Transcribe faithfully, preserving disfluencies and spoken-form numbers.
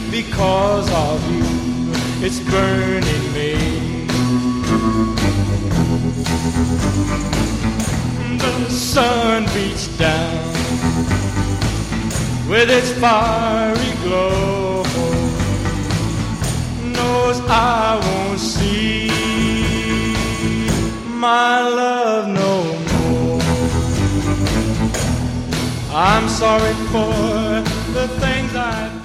because of you, it's burning me. The sun beats down with its fiery glow, knows I won't see my love no more. I'm sorry for the things I've